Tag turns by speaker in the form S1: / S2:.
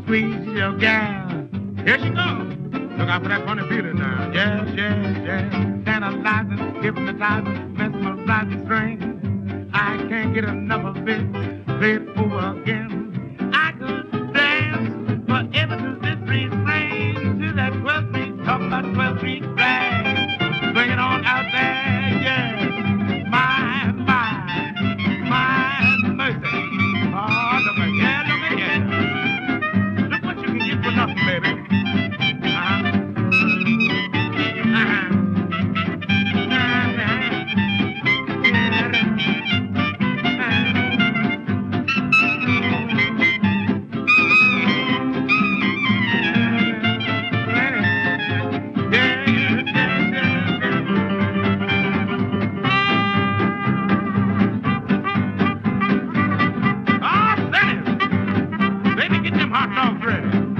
S1: sweet little gal. Here she goes. Look out for that funny beauty now. Yes, yes, yes. Tantalizing, hypnotizing, mesmerizing string. I can't get enough of it. Play it over again. I could dance forever to this refrain. To that 12th Street, talking about 12th Street flag. Bring it on out there, yeah. My mercy. Oh, look at yeah, look at yeah. Look what you can get for nothing, baby. Uh-huh. Uh-huh. Oh, Dennis! Baby, get them hot dogs ready.